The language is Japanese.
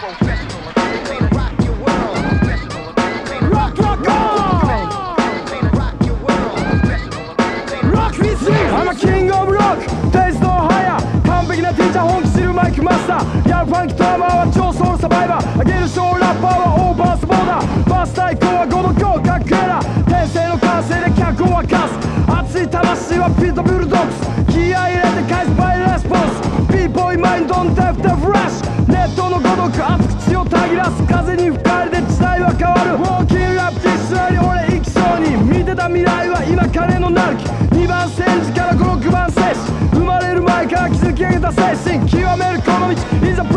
I'm a king of rock, days no higher 完璧なティーチャー本気知るマイクマスターヤンファンキトーマーは超ソウルサバイバーあげるショーラッパーはオーバースボーダーバス対抗はゴドゴーかっけえな天性の完成で脚本はカス熱い魂はピットブルドッグス気合い入れて返すバイレスポンス B ボーイマインドンデフデフラッシュネットのごとく熱口をたぎらす風に吹かれて時代は変わるウォーキンラップディスより俺生きそうに見てた未来は今金のなる木2番戦時から5、6番戦士生まれる前から築き上げた精神極めるこの道いざ